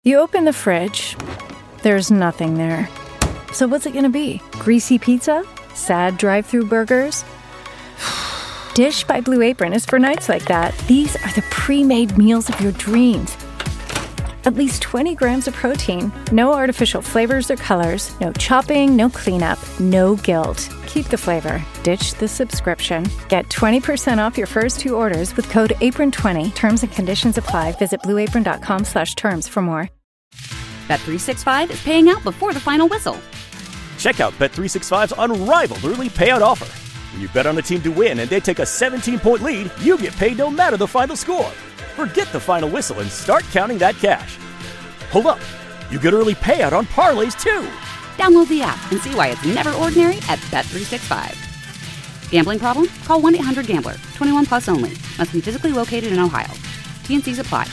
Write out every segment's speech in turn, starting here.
You open the fridge, there's nothing there. So what's it gonna be? Greasy pizza? Sad drive-thru burgers? Dish by Blue Apron is for nights like that. These are the pre-made meals of your dreams. At least 20 grams of protein, no artificial flavors or colors, no chopping, no cleanup, no guilt. Keep the flavor. Ditch the subscription. Get 20% off your first 2 orders with code APRON20. Terms and conditions apply. Visit blueapron.com/terms for more. Bet365 is paying out before the final whistle. Check out Bet365's unrivaled early payout offer. When you bet on a team to win and they take a 17-point lead, you get paid no matter the final score. Forget the final whistle and start counting that cash. Hold up. You get early payout on parlays, too. Download the app and see why it's never ordinary at Bet365. Gambling problem? Call 1-800-GAMBLER. 21 plus only. Must be physically located in Ohio. T&Cs apply.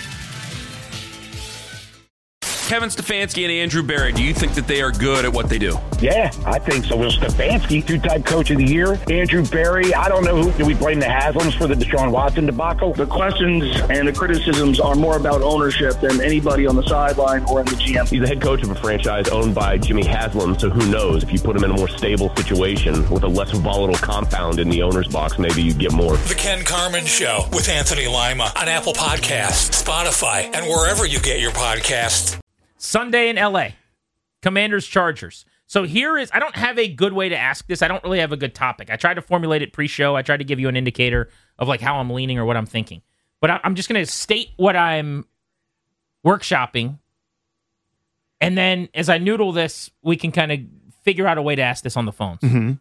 Kevin Stefanski and Andrew Berry, do you think that they are good at what they do? Yeah, I think so. Well, Stefanski, 2-time coach of the year. Andrew Berry, I don't know who. Do we blame the Haslams for the Deshaun Watson debacle? The questions and the criticisms are more about ownership than anybody on the sideline or in the GM. He's the head coach of a franchise owned by Jimmy Haslam, so who knows? If you put him in a more stable situation with a less volatile compound in the owner's box, maybe you'd get more. The Ken Carman Show with Anthony Lima on Apple Podcasts, Spotify, and wherever you get your podcasts. Sunday in LA, Commanders, Chargers. So I don't have a good way to ask this. I don't really have a good topic. I tried to formulate it pre-show. I tried to give you an indicator of like how I'm leaning or what I'm thinking. But I'm just going to state what I'm workshopping. And then as I noodle this, we can kind of figure out a way to ask this on the phones. Mm-hmm.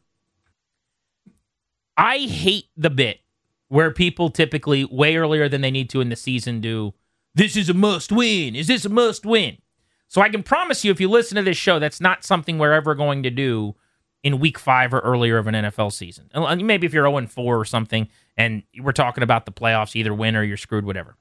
I hate the bit where people typically way earlier than they need to in the season do, this is a must win. Is this a must win? So I can promise you, if you listen to this show, that's not something we're ever going to do in week 5 or earlier of an NFL season. Maybe if you're 0-4 or something, and we're talking about the playoffs, either win or you're screwed, whatever.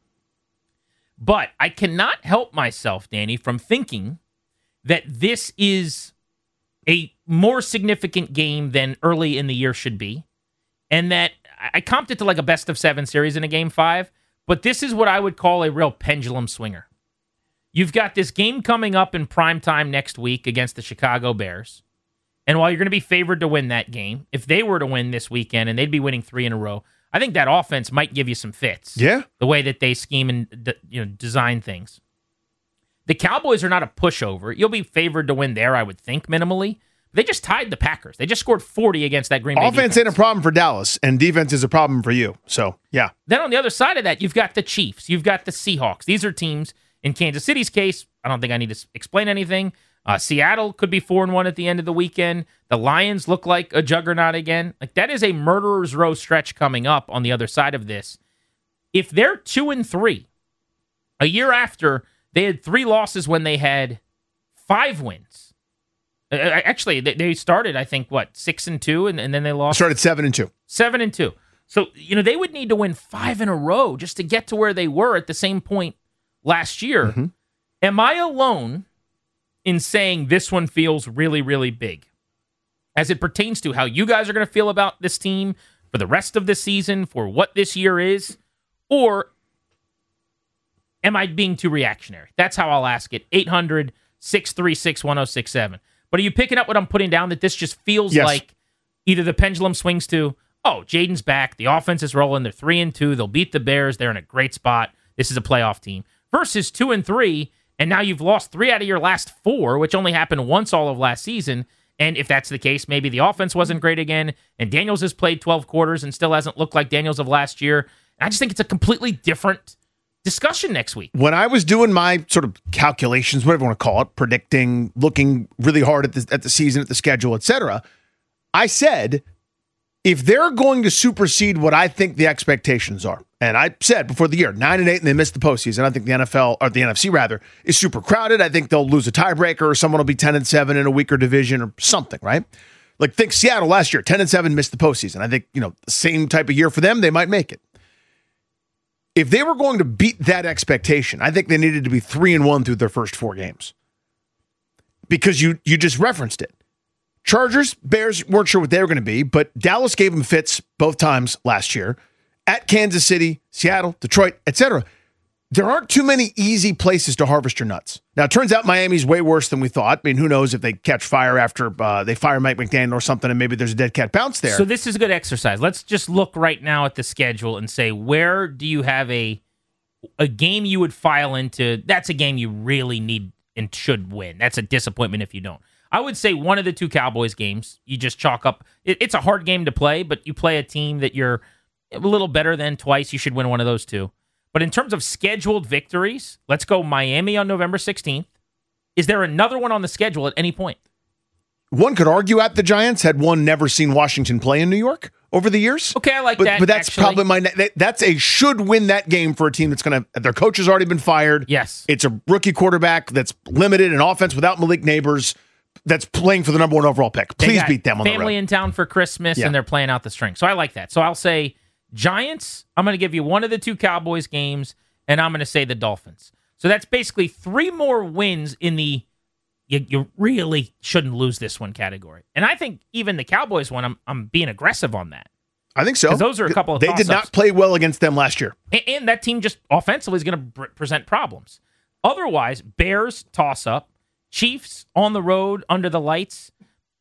But I cannot help myself, Danny, from thinking that this is a more significant game than early in the year should be, and that I comped it to like a best-of-7 series in a Game 5, but this is what I would call a real pendulum swinger. You've got this game coming up in primetime next week against the Chicago Bears. And while you're going to be favored to win that game, if they were to win this weekend and they'd be winning 3 in a row, I think that offense might give you some fits. Yeah. The way that they scheme and design things. The Cowboys are not a pushover. You'll be favored to win there, I would think, minimally. They just tied the Packers. They just scored 40 against that Green Bay Offense ain't a problem for Dallas, and defense is a problem for you. So, yeah. Then on the other side of that, you've got the Chiefs. You've got the Seahawks. These are teams. In Kansas City's case, I don't think I need to explain anything. Seattle could be 4-1 at the end of the weekend. The Lions look like a juggernaut again. Like that is a murderer's row stretch coming up on the other side of this. If they're 2-3, a year after they had 3 losses when they had 5 wins. Actually, they started, I think, 6-2, and then they lost. Started 7-2. 7-2. So, they would need to win 5 in a row just to get to where they were at the same point last year. Mm-hmm. Am I alone in saying this one feels really, really big as it pertains to how you guys are going to feel about this team for the rest of the season, for what this year is? Or am I being too reactionary? That's how I'll ask it. 800-636-1067. But are you picking up what I'm putting down, that this just feels like either the pendulum swings to, oh, Jaden's back, the offense is rolling, they're 3-2, they'll beat the Bears, they're in a great spot, this is a playoff team, versus 2-3, and now you've lost 3 out of your last 4, which only happened once all of last season. And if that's the case, maybe the offense wasn't great again, and Daniels has played 12 quarters and still hasn't looked like Daniels of last year. And I just think it's a completely different discussion next week. When I was doing my sort of calculations, whatever you want to call it, predicting, looking really hard at the season, at the schedule, etc., I said, if they're going to supersede what I think the expectations are, and I said before the year, 9-8, and they missed the postseason. I think the NFL, or the NFC rather, is super crowded. I think they'll lose a tiebreaker, or someone will be 10-7 in a weaker division or something, right? Like, think Seattle last year, 10-7, missed the postseason. I think, the same type of year for them, they might make it. If they were going to beat that expectation, I think they needed to be 3-1 through their first 4 games. Because you just referenced it. Chargers, Bears weren't sure what they were going to be, but Dallas gave them fits both times last year. At Kansas City, Seattle, Detroit, etc. there aren't too many easy places to harvest your nuts. Now, it turns out Miami's way worse than we thought. I mean, who knows if they catch fire after they fire Mike McDaniel or something, and maybe there's a dead cat bounce there. So this is a good exercise. Let's just look right now at the schedule and say, where do you have a game you would file into? That's a game you really need and should win. That's a disappointment if you don't. I would say one of the two Cowboys games, you just chalk up. It's a hard game to play, but you play a team that you're a little better than twice. You should win one of those two. But in terms of scheduled victories, let's go Miami on November 16th. Is there another one on the schedule at any point? One could argue at the Giants had one never seen Washington play in New York over the years. Okay, I like that. But that's actually probably that's a should win that game for a team that's going to, their coach has already been fired. Yes. It's a rookie quarterback that's limited in offense without Malik Neighbors that's playing for the number 1 overall pick. Please beat them on the road. Family in town for Christmas, and they're playing out the string. So I like that. So I'll say Giants, I'm going to give you one of the two Cowboys games, and I'm going to say the Dolphins. So that's basically 3 more wins in the you really shouldn't lose this one category. And I think even the Cowboys one, I'm being aggressive on that. I think so. Because those are a couple of They did not play well against them last year. And that team just offensively is going to present problems. Otherwise, Bears toss-up, Chiefs on the road under the lights,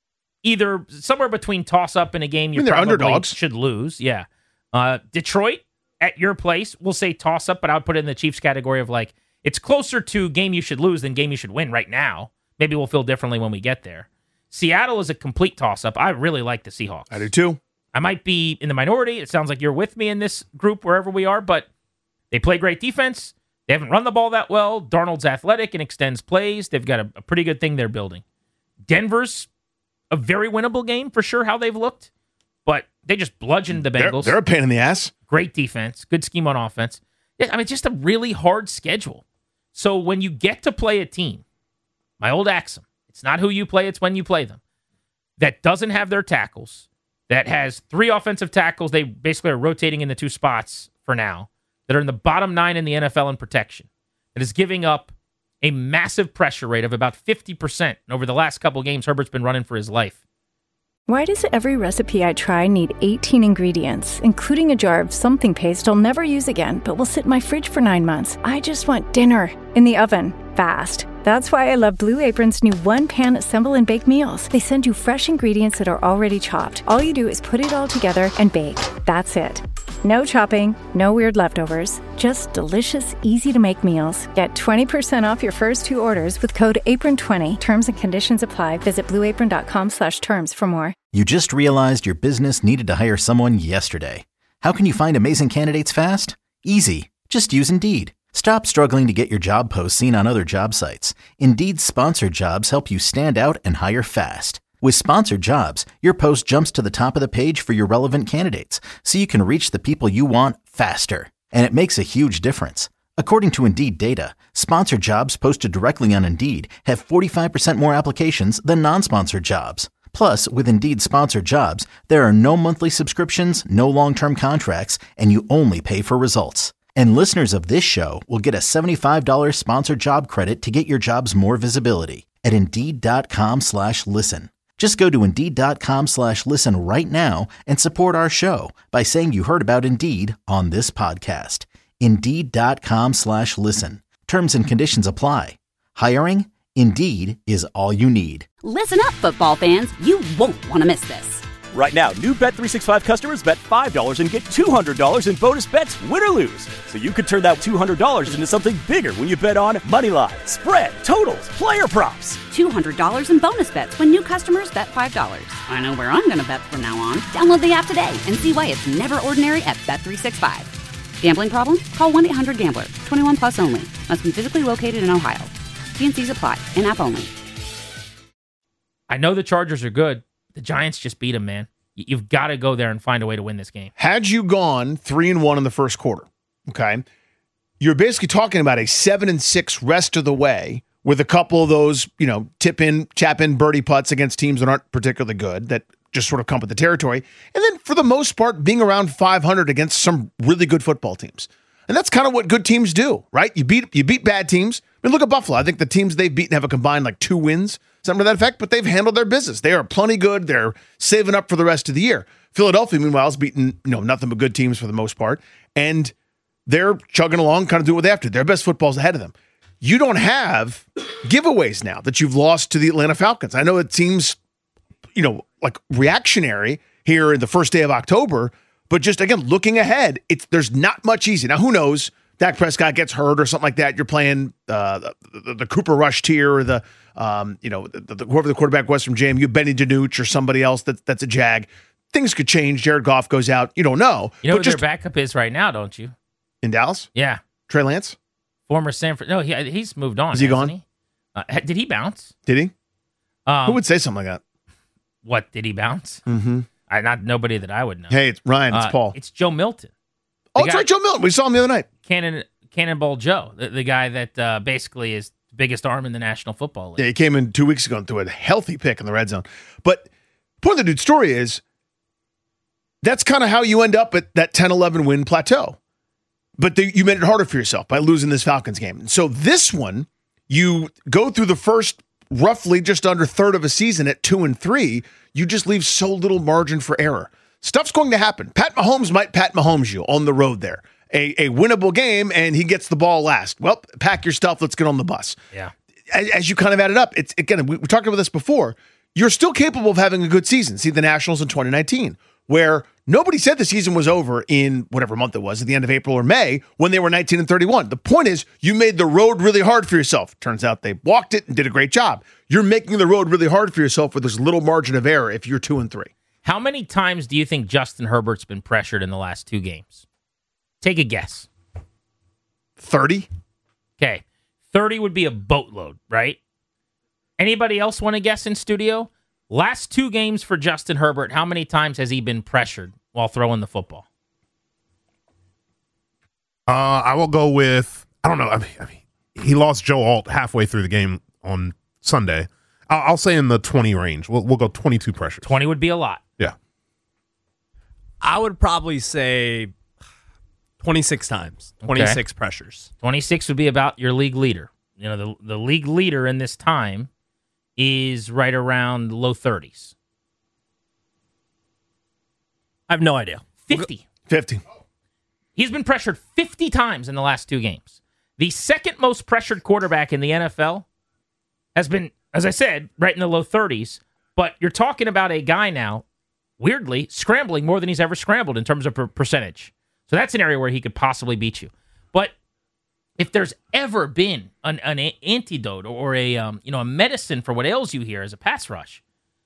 either somewhere between toss-up and a game you probably underdogs. Should lose. Yeah. Detroit at your place, we'll say toss-up, but I would put it in the Chiefs category of like, it's closer to game you should lose than game you should win right now. Maybe we'll feel differently when we get there. Seattle is a complete toss-up. I really like the Seahawks. I do too. I might be in the minority. It sounds like you're with me in this group wherever we are, but they play great defense. They haven't run the ball that well. Darnold's athletic and extends plays. They've got a pretty good thing they're building. Denver's a very winnable game for sure, how they've looked, but they just bludgeoned the Bengals. They're a pain in the ass. Great defense. Good scheme on offense. I mean, just a really hard schedule. So when you get to play a team, my old axiom, it's not who you play, it's when you play them, that doesn't have their tackles, that has 3 offensive tackles, they basically are rotating in the 2 spots for now, that are in the bottom 9 in the NFL in protection, that is giving up a massive pressure rate of about 50%. And over the last couple of games, Herbert's been running for his life. Why does every recipe I try need 18 ingredients, including a jar of something paste I'll never use again, but will sit in my fridge for 9 months? I just want dinner in the oven, fast. That's why I love Blue Apron's new one-pan assemble and bake meals. They send you fresh ingredients that are already chopped. All you do is put it all together and bake. That's it. No chopping, no weird leftovers, just delicious, easy-to-make meals. Get 20% off your first 2 orders with code APRON20. Terms and conditions apply. Visit blueapron.com/terms for more. You just realized your business needed to hire someone yesterday. How can you find amazing candidates fast? Easy. Just use Indeed. Stop struggling to get your job posts seen on other job sites. Indeed's sponsored jobs help you stand out and hire fast. With sponsored jobs, your post jumps to the top of the page for your relevant candidates, so you can reach the people you want faster. And it makes a huge difference. According to Indeed data, sponsored jobs posted directly on Indeed have 45% more applications than non-sponsored jobs. Plus, with Indeed sponsored jobs, there are no monthly subscriptions, no long-term contracts, and you only pay for results. And listeners of this show will get a $75 sponsored job credit to get your jobs more visibility at Indeed.com/listen. Just go to Indeed.com/listen right now and support our show by saying you heard about Indeed on this podcast. Indeed.com/listen. Terms and conditions apply. Hiring? Indeed is all you need. Listen up, football fans. You won't want to miss this. Right now, new Bet365 customers bet $5 and get $200 in bonus bets, win or lose. So you could turn that $200 into something bigger when you bet on Moneyline, spread, totals, player props. $200 in bonus bets when new customers bet $5. I know where I'm going to bet from now on. Download the app today and see why it's never ordinary at Bet365. Gambling problem? Call 1-800-GAMBLER. 21 plus only. Must be physically located in Ohio. T&Cs apply. In-app only. I know the Chargers are good. The Giants just beat them, man. You've got to go there and find a way to win this game. Had you gone 3-1 in the first quarter, okay, you're basically talking about a 7-6 rest of the way with a couple of those, tap in birdie putts against teams that aren't particularly good, that just sort of come with the territory. And then for the most part, being around 500 against some really good football teams. And that's kind of what good teams do, right? You beat bad teams. I mean, look at Buffalo. I think the teams they've beaten have a combined 2 wins, something to that effect, but they've handled their business. They are plenty good. They're saving up for the rest of the year. Philadelphia, meanwhile, has beaten nothing but good teams for the most part. And they're chugging along, kind of doing what they have to. Their best football's ahead of them. You don't have giveaways now that you've lost to the Atlanta Falcons. I know it seems, like reactionary here in the first day of October, but just, again, looking ahead, there's not much easy. Now, who knows? Dak Prescott gets hurt or something like that. You're playing the Cooper Rush tier or whoever the quarterback was from JMU, Benny DiNucci or somebody else that's a Jag. Things could change. Jared Goff goes out. You don't know. You know who their backup is right now, don't you? In Dallas? Yeah. Trey Lance? Former Sanford. No, he's moved on. Is he gone? He? Did he bounce? Did he? Who would say something like that? What, did he bounce? Mm-hmm. Not nobody that I would know. Hey, it's Ryan. It's Paul. It's Joe Milton. Oh, it's right, Joe Milton. We saw him the other night. Cannonball Joe, the guy that basically is the biggest arm in the National Football League. Yeah, he came in 2 weeks ago and threw a healthy pick in the red zone. But the point of the dude's story is that's kind of how you end up at that 10-11 win plateau. But you made it harder for yourself by losing this Falcons game. So this one, you go through the first roughly just under third of a season at 2-3. You just leave so little margin for error. Stuff's going to happen. Pat Mahomes might Pat Mahomes you on the road there. A winnable game, and he gets the ball last. Well, pack your stuff. Let's get on the bus. Yeah. As you kind of add it up, it's again, we talked about this before. You're still capable of having a good season. See the Nationals in 2019, where nobody said the season was over in whatever month it was, at the end of April or May, when they were 19-31. The point is, you made the road really hard for yourself. Turns out they walked it and did a great job. You're making the road really hard for yourself where there's little margin of error if you're 2-3. How many times do you think Justin Herbert's been pressured in the last 2 games? Take a guess. 30? Okay. 30 would be a boatload, right? Anybody else want to guess in studio? Last 2 games for Justin Herbert, how many times has he been pressured while throwing the football? I will go with, I don't know. I mean, he lost Joe Alt halfway through the game on Sunday. I'll say in the 20 range. We'll go 22 pressures. 20 would be a lot. Yeah. I would probably say 26 times. 26 pressures. 26 would be about your league leader. You know, the league leader in this time is right around low 30s. I have no idea. 50. He's been pressured 50 times in the last 2 games. The second most pressured quarterback in the NFL has been, as I said, right in the low 30s. But you're talking about a guy now, weirdly, scrambling more than he's ever scrambled in terms of percentage. So that's an area where he could possibly beat you. But if there's ever been an antidote or a medicine for what ails you here as a pass rush,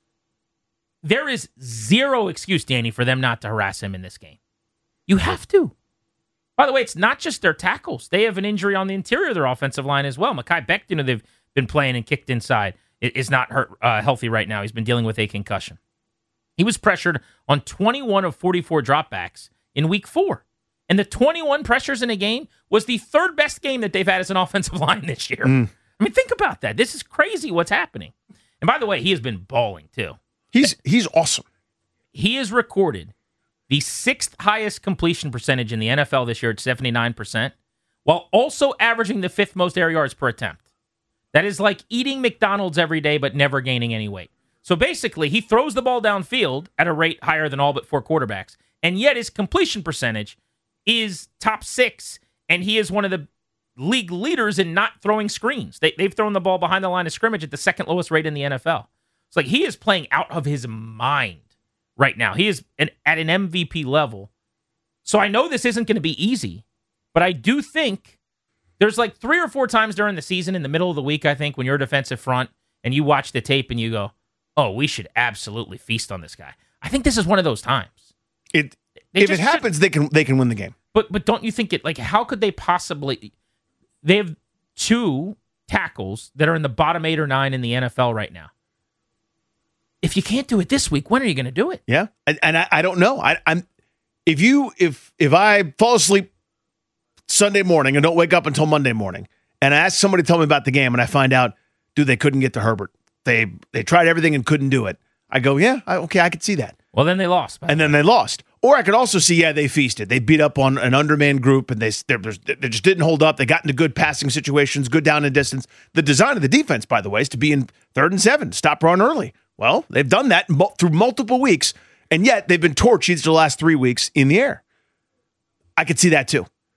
there is zero excuse, Danny, for them not to harass him in this game. You have to. By the way, it's not just their tackles. They have an injury on the interior of their offensive line as well. Mekhi Becton, they've been playing and kicked inside, is not healthy right now. He's been dealing with a concussion. He was pressured on 21 of 44 dropbacks in week 4. And the 21 pressures in a game was the 3rd best game that they've had as an offensive line this year. I mean, think about that. This is crazy what's happening. And by the way, he has been balling too. He's awesome. He has recorded the 6th highest completion percentage in the NFL this year at 79%, while also averaging the 5th most air yards per attempt. That is like eating McDonald's every day but never gaining any weight. So basically, he throws the ball downfield at a rate higher than all but 4 quarterbacks, and yet his completion percentage is top 6, and he is one of the league leaders in not throwing screens. They've thrown the ball behind the line of scrimmage at the 2nd lowest rate in the NFL. It's like he is playing out of his mind right now. He is at an MVP level. So I know this isn't going to be easy, but I do think there's like 3 or 4 times during the season in the middle of the week, I think, when you're a defensive front and you watch the tape and you go, oh, we should absolutely feast on this guy. I think this is one of those times. If it happens, they can win the game. But don't you think it, like, how could they possibly, they have 2 tackles that are in the bottom 8 or 9 in the NFL right now. If you can't do it this week, when are you going to do it? Yeah, and I don't know. If I fall asleep Sunday morning and don't wake up until Monday morning, and I ask somebody to tell me about the game, and I find out, dude, they couldn't get to Herbert. They tried everything and couldn't do it. I go, yeah, okay, I could see that. Well, then they lost. And then they lost. Or I could also see, yeah, they feasted. They beat up on an undermanned group, and they just didn't hold up. They got into good passing situations, good down and distance. The design of the defense, by the way, is to be in 3rd and 7, stop run early. Well, they've done that through multiple weeks, and yet they've been torched each of the last 3 weeks in the air. I could see that too. But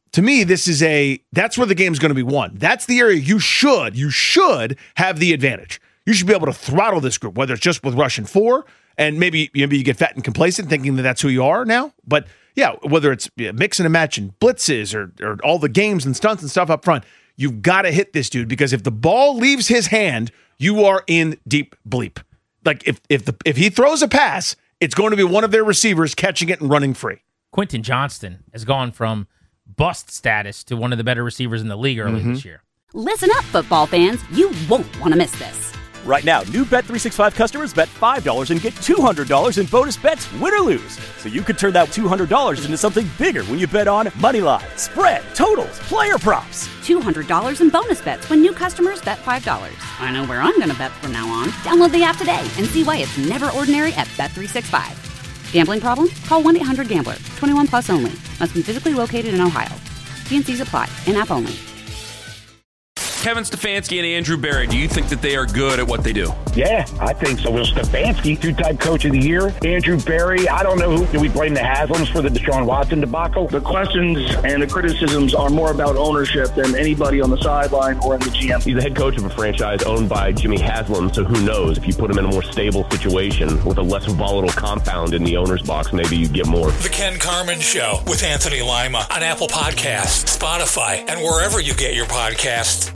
to me, that's where the game's going to be won. That's the area you should have the advantage. You should be able to throttle this group, whether it's just with rushing 4, and maybe you get fat and complacent thinking that that's who you are now. But yeah, whether it's mixing and matching blitzes or all the games and stunts and stuff up front, you've got to hit this dude, because if the ball leaves his hand, you are in deep bleep. Like if he throws a pass, it's going to be one of their receivers catching it and running free. Quentin Johnston has gone from bust status to one of the better receivers in the league early this year. Listen up, football fans. You won't want to miss this. Right now, new Bet365 customers bet $5 and get $200 in bonus bets, win or lose. So you could turn that $200 into something bigger when you bet on moneyline, spread, totals, player props. $200 in bonus bets when new customers bet $5. I know where I'm going to bet from now on. Download the app today and see why it's never ordinary at Bet365. Gambling problem? Call 1-800-GAMBLER. 21 plus only. Must be physically located in Ohio. T&Cs apply. In-app only. Kevin Stefanski and Andrew Berry, do you think that they are good at what they do? Yeah, I think so. Will Stefanski, two-time coach of the year. Andrew Berry, I don't know who. Do we blame the Haslams for the Deshaun Watson debacle? The questions and the criticisms are more about ownership than anybody on the sideline or in the GM. He's the head coach of a franchise owned by Jimmy Haslam, so who knows? If you put him in a more stable situation with a less volatile compound in the owner's box, maybe you get more. The Ken Carman Show with Anthony Lima on Apple Podcasts, Spotify, and wherever you get your podcasts.